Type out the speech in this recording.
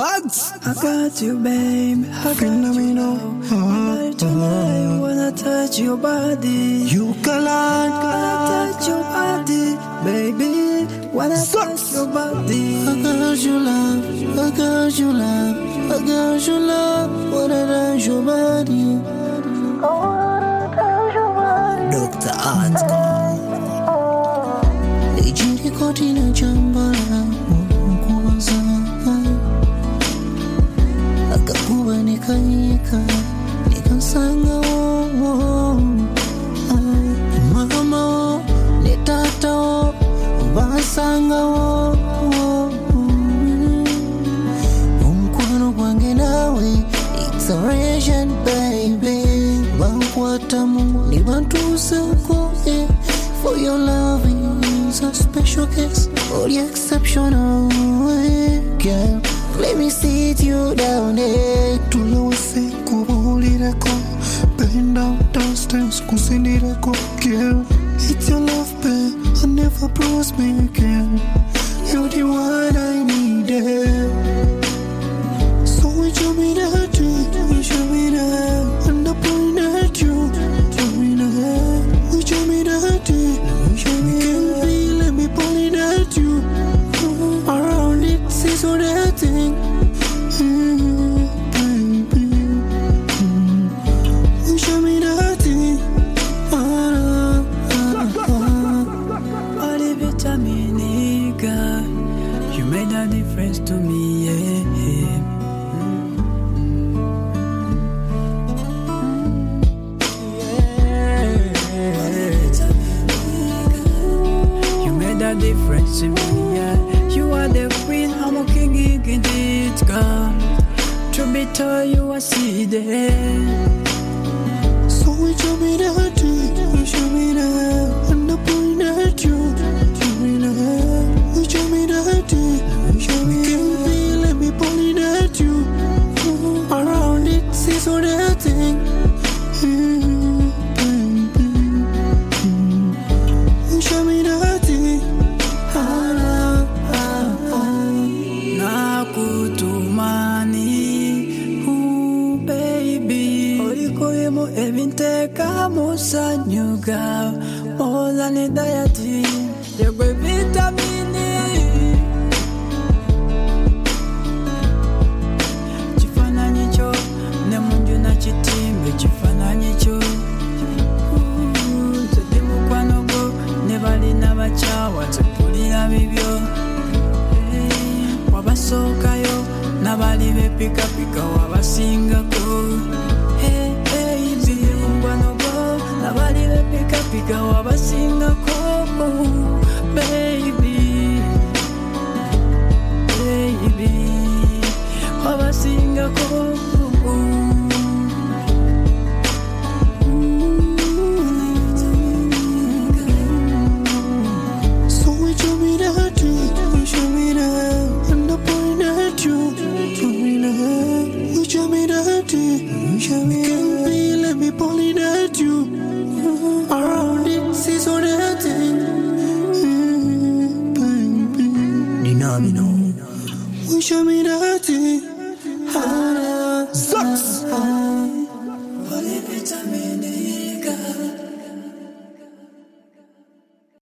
Bugs. I got you, babe. I got you. Tonight, wanna touch your body. You collide. Wanna touch your body, baby. Wanna touch your body. I got you, love. I got you, love. I got you, love. Wanna touch your body. Dr. Art. Ijiri koti na jambala mkuwaza akakuwa nikanyika nikasanga mama ni tata basanga umkwano kwange nawe it's a ration baby bankwata mu ni bantu sako for your loving is a special case, only exceptional, girl. Let me sit you down there. To low say kubulireko, bend down, dance, kusindireko, girl. It's your love, babe. I never promised me again. You're the one I needed. So we show me that you show me that, and I point at you. Show me that, we show me that show me that. Let me point at you. Around it, see so that thing. Baby, show me that thing. All the vitamin, girl. You made a difference to me, yeah. A difference in me, yeah. You are the queen, I'm a king, it, girl. To be told you I see there. So we show me that you show me that, and I point at you. Show me that, we show me that show me that. Be, let me point at you. Around it, see so that thing. Baby, show me that thing. Evinteka musanyuga Ozani diety Yegwe vitamini Chifananyi cho Nemunju na chitimbe Chifananyi cho Zedimu kwa nogo Nebali na bachawa Tepulira bibyo Wabasokayo Nabali bepika pika Wabasingako Nabali pika pika wabasinga ko baby wabasinga ko So we show me that you show me that, and I point at you. Show me that, we show me that you show me that. Be, let me point at you. Around it, see so that thing. Baby, Dinamino. we show me that thing.